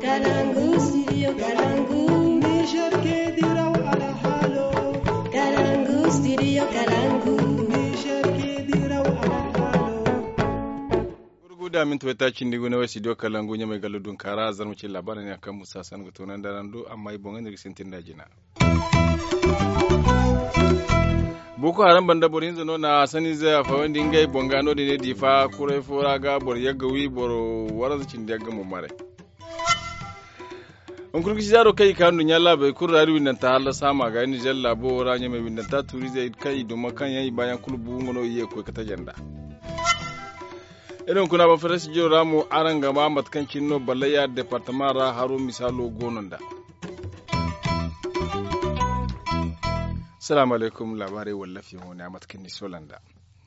Kalangu, studio Kalangu. Niger ke diraw ala halo. Kalangu, studio Kalangu. Niger ke diraw ala halo. Gurguda min tuwata cindi gune wa studio Kalangu nya mai galudun kara zan mu ci labarin akan Musa San gutunan darando amma ibon ne risentin dajina. Boko Haram banda borin zano na sani zai fa wanda ingai bongano da ne difa kurai fora ga bor yaga wi bor waran cin da ga mu mare. On kurki zaro kai kanu nyalla bai kurari windan ta halla sama ga ni jalla bo ranya mai windan ta turi zai kai do makan yayi bayan kulbu ngono iye ko kata janda. Idan kuna ba farasi jiro ramu aran gaba matkan cinno balaya departement ra haro misalo gononda. Assalamu alaikum labarai wallafi mu na matkin ni solanda.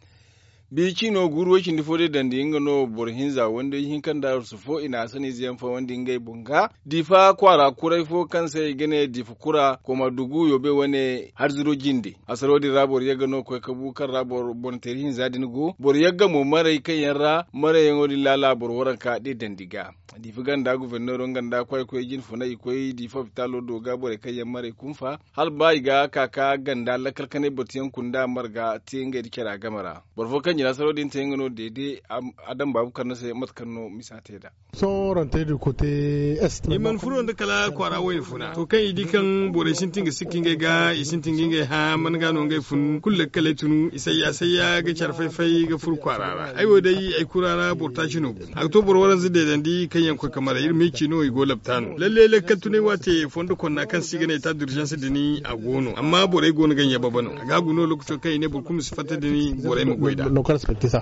Bi kino guru kin difode dandi ingano borhinza wanda yin kan da su fo ina sani ziyan fa wanda ingai bunga difa kwara kurai fo kan sai gane difa kura kuma dugu yobe wane har zuro jinde asarodi rabor ya gano ko kabu kan rabor bonterin zadin go bor yaga mo mare kan yarra mare yango lala bor waran ka de dandiga difa ganda guvernor ganda kwai kwai jin funai kwai difa vitalo do ga bor kai mare kunfa hal bai ga kaka ganda lakalkane botiyan kunda marga tinga dikira gamara bor fo kan sarodin ta yingano daidai adam babu karno sai matkarno misate da soron te du kote est iman furon da kala kwara wai funa to kai idikan bore shintinga sikkinga ga isintinga ha man gano ngai fun kulle kale tunu isayya ga charfaifai ga fur kwarara ai wodai ai kurara borta chino a to bor waran zide dandi kan yanko kamar irme chino i golaptano lalle katune wate fondo konna kan sigane ta d'urgence dini a gono amma bore gono ganya babano ga guno lokacin kai ne burkum sifata dini bore mu goida respectisa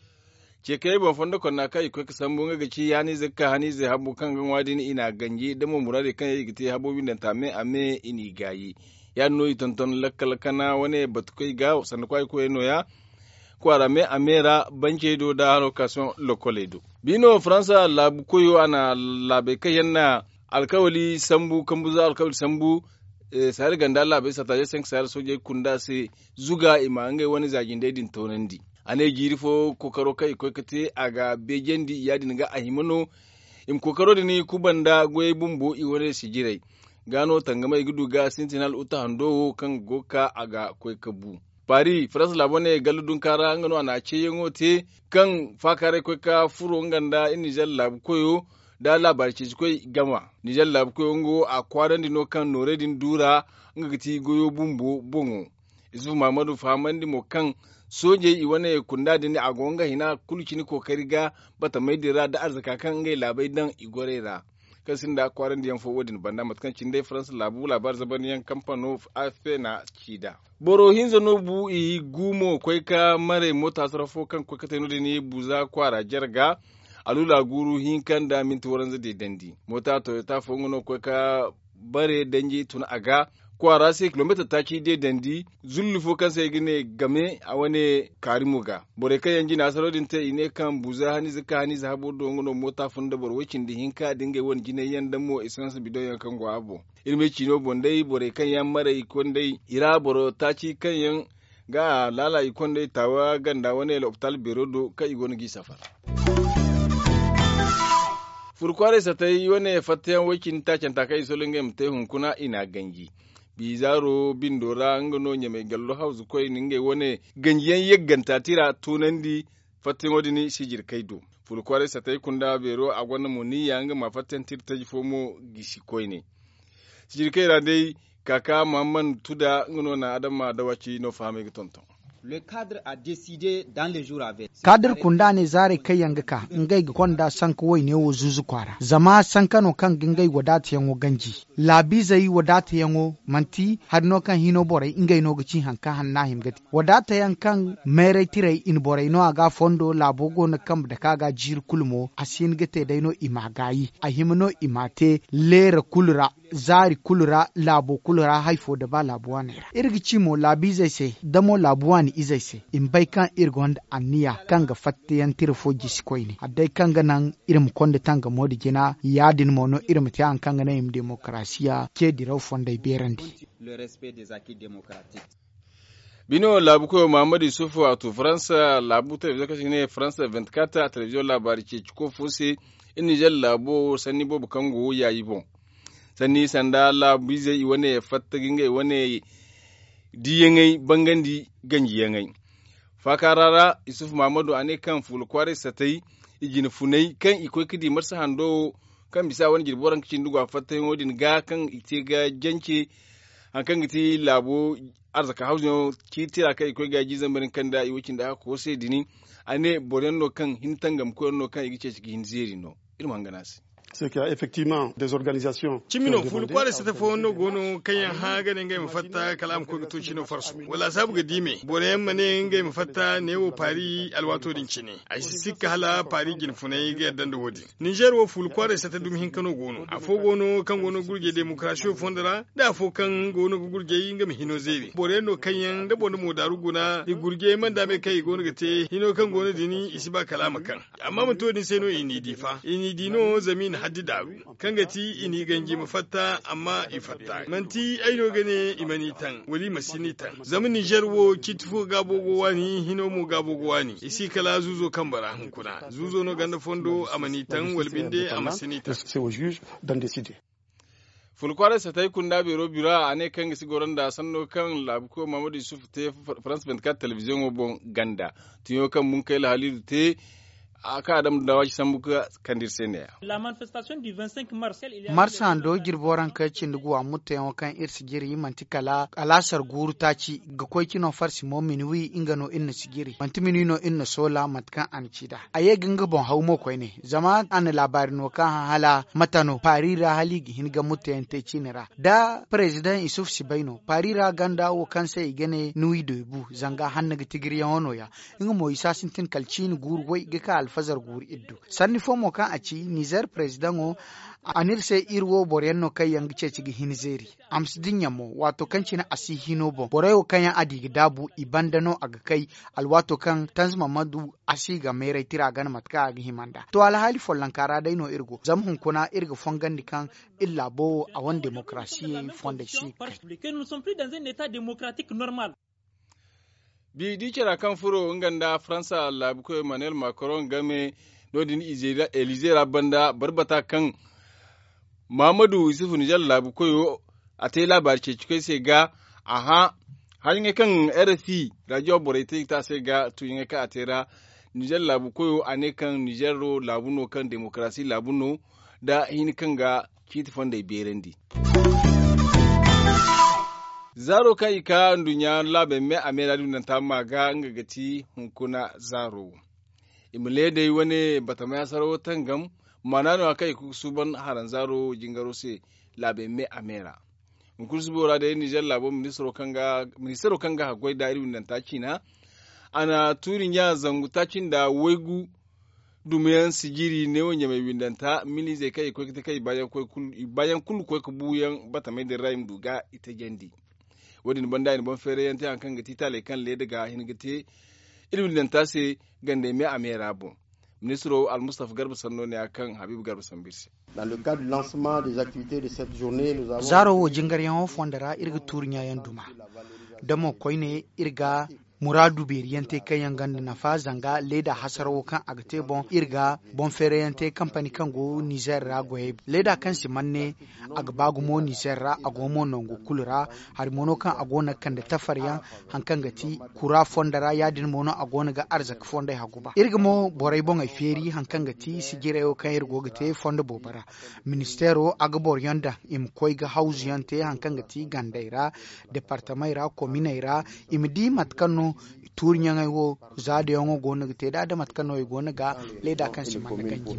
ce kai ban fanda konna kai ko kasan bunga gaci yani zakka hani zai habu kan gan wadini ina ganje da mu murade kan yi gite habobin da tame ame ini gayi ya noyi tonton lakkal kana wane batkai ga san kwai ko eno ya kwara me amera banke do da location lokoledo bino faransa labu koyo ana labe kayanna alkawali sambu kambuza alkawali sambu sayar ganda labe sataje sen sayar soje kunda se zuga imange wani zagin daidin tonandi ane girifo kokaro kai ko kate aga bejendi yadin ga ahimano im kokaro dini kubanda goy bumbo i wore sijirai gano tangama igudu ga sentinel uta hando kan goka aga koy kabu Paris France labone galudun kara ngano ana ceyengo te kan fakare koy ka furo nganda ini jalla koyo da labar ci koy gama ni jalla koyo ngo a kwaran dino kan noredin dura ngati goyo bumbo bongo isu Mamadu Famandi mo kan soje i wane kunda da ni a gonga hina kulki ni kokari ga bata mai dira da arzika kan ngai labai dan igorera kasin da kwaran da yan forwardin banda matkancin dai France labar zaban yan kamfano AFP na cida boro hinza no bu i gumo koi ka mare mota sarfo kan ko kateno da ni buza kwara jarga alula guru hinkan da min toran zade dandi mota Toyota fongono koi ka bare danji tun aga kwara sai kilomita ta ci dai dandi zullufo kan sai gine game a wani karimuga bore kai yanji na sarodin ta ine kan buza hani zaka hani zahabo do ngono mota funda bor wakin da hinka dinga won gine yanda mo isansu bidoyan kan go abo ilme chino bondai bore kan yan mare ikon dai ira boro ta ci kan yan ga lala ikon dai tawa ganda wani hospital berodo kai gon gi safar furkware sa ta yi wani fatayan wakin ta canta kai solonge mtai hunkuna ina gangi bizaro bindora ngano nyame gallo hausu koy ninge wone ganjiyan yegganta tira tunandi fatin odini sijir kaido fulkware satai kunda bero a gwanna muni yanga ma fatin tirta fomo gishi koy ne sijir kaira dai kaka Muhammad Tuda ngano na adama dawaci no fami tonton. Le cadre a décidé dans les jours à venir. Cadre kunda ne zare kai yanga ka ngai ga konda sanka wai ne wo zuzu kwara. Zama sankano kan ngai wadata yango ganji. Labi zai wadata yango manti har no kan hino borai ngai no gici hanka hanna himgati. Wadata yankan mere tirai in borai no aga fondo labogo na kam da kaga jir kulmo asin gate dai no imagayi. A himno imate lera kulura zari kulura labo kulura haifo da ba labuwa ne. Irgici mo labi zai sai damo labuwa ne izai se in bai kan irgon aniya kan ga fattiyan tirfo jiskoy ne adai kan ga nan irim konde tanga modi gina yadin mono irim ta an kan ga nan demokrasiya ke diraw fonday berandi le respect des acquis démocratiques. Bino labu ko Muhammadu Yusufu a to France labu ta zaka shine France 24 television labari ce ko fose Niger labo sanni bo kango yayi bon sanni sanda labu zai wane fatta gingai wane diyangai bangandi ganji yangai fakarara Isuf Mamadu ane kan fulkware satai igin funai kan ikoi kidi marsa hando kan bisa wani girboran kicin duga fatta wodin ga kan ite ga janke hankan giti labo arzaka hausa ki tira kai ikoi ga jizan barin kan da iwukin da ko sai dini ane borenno kan hintangam ko no kan igice cikin hinzeri no ilman ganasi c'est qu'il y a effectivement des organisations Chimino fulu kware sata fono gono kayan haga ne ngai mafatta kalam ko to chino farsu wala sabu ga dime bore mane ngai mafatta ne wo pari alwato din chine ai sikka hala pari gin funai ga dan da wodi Niger wo fulu kware sata dum hin kano gono afo gono kan gono gurge demokrasiyo fondara da afo kan gono gurge ngam hino zebi bore no kayan da bono mo daru guna di gurge man da me kai gono gate hino kan gono dini isiba kalama kan amma muto din sai no ini difa ini dino zamin haddi daru kangati ini ganji mafatta amma ifatta manti aino gane imanitan wali masinitan zaman Niger wo kitfo gabogo wani hino mu gabogo wani isi kala zuzo kambara hunkuna zuzo no ganda fondo amanitan walbinde amasinitan c'est au juge d'en décider. Fulkware satai kunda biro bira ane kan gisi goron da sanno kan labuko Mamadou Yusuf te France 24 television wo bon ganda tiyo kan mun kai halidu te aka adam da washi sambuka kandir sene la manifestation du 25 mars marsa ando girboran ka cindugu a mutayen kan irsi giri mantikala alasar guru taci ga koy kino farsi mo minwi ingano inna sigiri mantimini no inna sola matkan an cida aye ganga bon hawmo koy ne zama an labari no kan hala matano parira haligi hinga mutayen te cinira da president Isuf Sibaino parira ganda wo kan sai gane nuyi debu zanga hannaga tigiri hono ya inga mo isa sintin kalcin guru wai ga ka alfazar guri iddu sanni fomo kan a ci Niger president o anir sai irwo borenno kai yang ceci gi hinzeri amsidin yamo wato kanci na asi hinobo borewo kan ya adi dabu ibandano aga kai alwato kan tanzma madu asi ga mere tira gan matka ga himanda to alhali follan kara dai no irgo zamhun kuna irgo fongandi kan illa bo a won demokrasi fonde si que nous sommes plus dans un état démocratique normal. Bi dikira kan furo nganda Fransa labuko Emmanuel Macron game nodin Elysée rabanda barbata kan Mamadou Yusufu Niger labuko yo ate labar ce cikai sai ga aha hanyar kan RFI radio borete ta sai ga tuyin ka atera Niger labuko yo ane kan Niger ro labuno kan demokrasi labuno da hin kan ga kitifan da berendi zaro kai ka dunya labe me amera dunan ta maga ngagati hunkuna zaro imle dai wani batama saro tangam manano kai ku suban haran zaro jingaro se labe me amera hunkun subora da Niger labo ministro kanga hagwai da irin nan ta cina ana turin ya zangu ta cin da wegu dumiyan sigiri ne wanya mai windanta mini zai kai ko kai bayan kullu ko ku buyan batama da raim duga ita gendi wadin banda ni bon fere yante an kan gati tale kan le daga hin gati ilmin nan tase gande me amera bon ministro al Mustafa Garba Sanno ne akan Habib Garba Sambirsi dans le cadre du lancement des activités de cette journée nous avons zaro wo jingar yan fondara irga turnya yan duma damo koyne irga muradu beriyante kayan ganda na fa zanga leda hasaro kan agate bon irga bon fereyante company kan go Niger ra go leda kan si manne agbagu mo Niger ra agomo nongo kulura har mono kan agona kan da tafarya hankan gati kura fondara yadin mono agona ga arzak fonda haguba irga mo boray bon ay feri hankan gati sigire o kan irgo gate fonda bobara ministero agbor yanda im koy ga house yante hankan gati gandaira departement ra commune ra imdi matkano turnya ngai wo zade yongo gona gite da matkano y gona ga leda kan si man ganji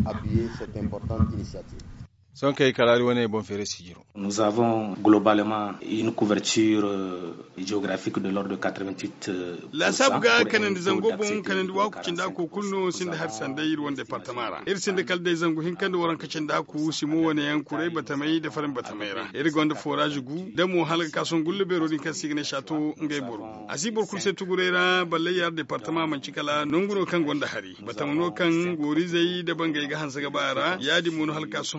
son kai kalari wani bon fere sigiro. Nous avons globalement une couverture géographique de l'ordre de 88%. La sabga kanan zango bon kanan wa ku cinda ko kunno sin da har sandai ruwan departamara. Irsin da kalde zango hin kan da waran kacin da ku simo wani yan kurai batamai da farin batamaira. Irgon da forage gu da mu halga kason gulle be rodin kan signe chateau ngai boro. Asibor kulse tugurera balayar departement man cikala nunguno kan gonda hari. Batamno kan gori zai da bangai ga hansa ga bara yadi mun halka son man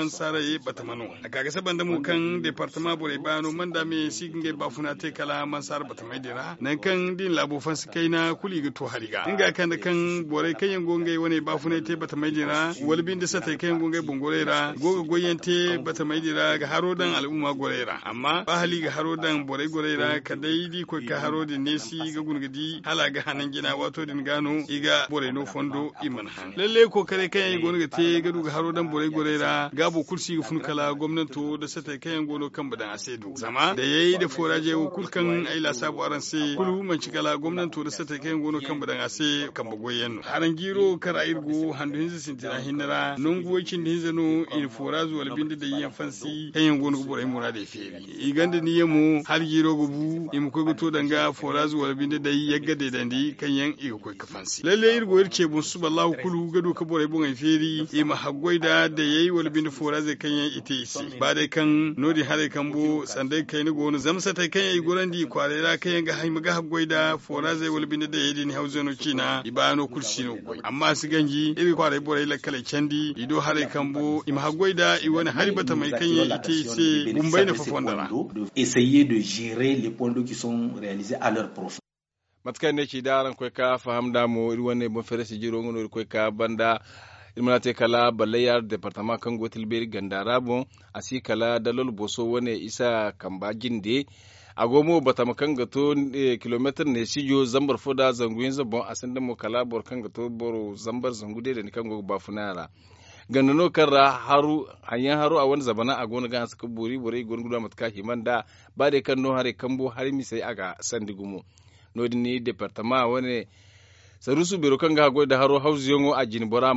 man saraye batamano akaga saban da mu kan departement bore bano manda me siginge bafuna te kala man sar batamai dira nan kan din labo fansi kaina kuli ga to hariga inga kan da kan bore kayen gonge wani bafuna te batamai dira wal bin da sata kayen gonge bongorera goga goyente batamai dira ga harodan al'umma gorera amma ba hali ga harodan bore gorera kadai di ko ka harodin nesi ga gungudi hala ga hanan gina wato din gano iga bore no fondo iman han lalle ko kare kayen gonge te ga duga harodan bore gorera gabo kursi ga funkala gwamnato da sata kayen gono kan badan asedu zama da yayi da foraje kulkan aila sabu aranse kulu man cikala gwamnato da sata kayen gono kan badan ase kan bagoyen haran giro kara irgo handu hinzi sintina hinara nungu wakin hinzano in forazu wal bindi da yan fansi kayen gono bore murade feri iganda ni yemu har giro gubu im ko goto danga forazu wal bindi da yagga de dandi kanyan igo ko kafansi lalle irgo irke bun suballahu kulu gado ka bore bun feri ima haggoida da yayi wal bindi foraze kanyan ite isi ba dai kan nodi hare kambo sandai kai ni gono zamsa tai kan yi gorandi kwarera kan ga haima ga goida fora zai wal bin da yedi ni hauzano kina ibano kursi no goy amma su ganji iri kware bore la kale candi ido hare kambo im ha goida i wani hari bata mai kan yi ite se gumbai na fafondara essayer de gérer les points d'eau qui sont réalisés à leur profit. matkan ne ci daran ko ka fahamda mo iri wanne bon fere si jiro ngono ko ka banda ilmanate kala balayar departement kan gotil beri gandara bon asi kala dalol boso wane isa kamba jinde agomo batama kan gato kilometer ne sijo zambar foda zanguyin zabon asanda mo kala bor kan gato boro zambar zangude da ni kan go bafunara ganano karra haru hanyan haru a wani zabana a gona gan suka buri bore gonguda matka himanda ba de kan no hare kambo har mi sai aga sandigumo no ni departement wane sarusu biro kan ga da haro hausu yongo a jinbora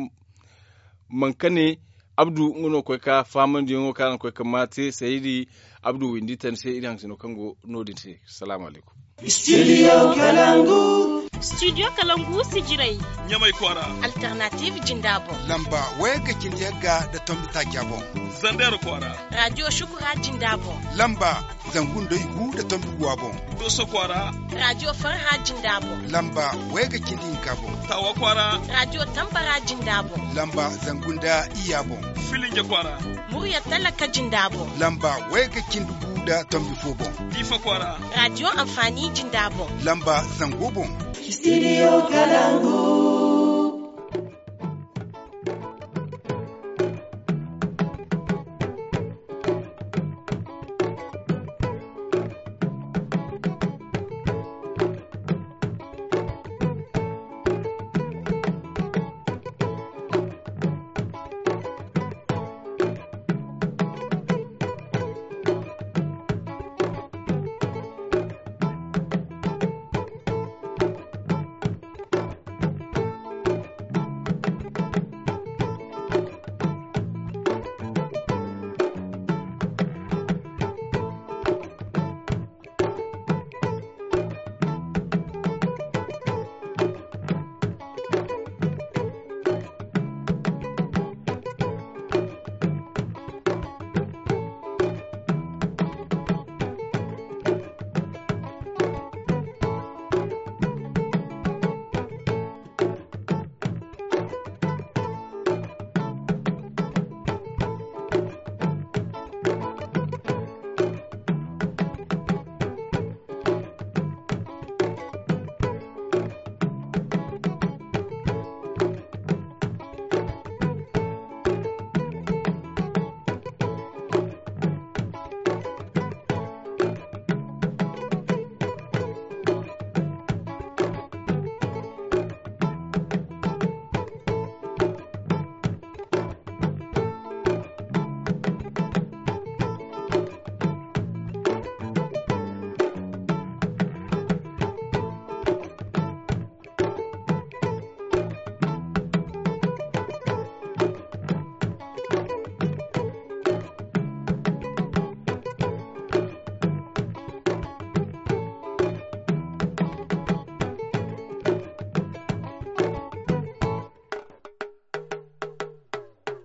mankane abdu ngono ko ka faman yongo kan ko ka mate sayidi abdu windi tan sai idan sino kango nodin sai assalamu alaikum Studio Kalangu. Studio Kalangu sijirai. Nyamai kwara. Alternative Jindabo. Lamba wega kinyaga da tombita gyabo. Zandar kwara. Radio Shukura Jindabo. Lamba zangundo igu da tombi guabo. Doso kwara. Radio Farha Jindabo. Lamba wega kindin kabo. Tawa kwara. Radio Tambara Jindabo. Lamba zangunda iyabo. Filinge kwara. Murya Talaka Jindabo. Lamba wega kindugu da tombi fobo. Difa kwara. Radio Amfani Jindabo. Lamba zangobon. Studio Kalangu.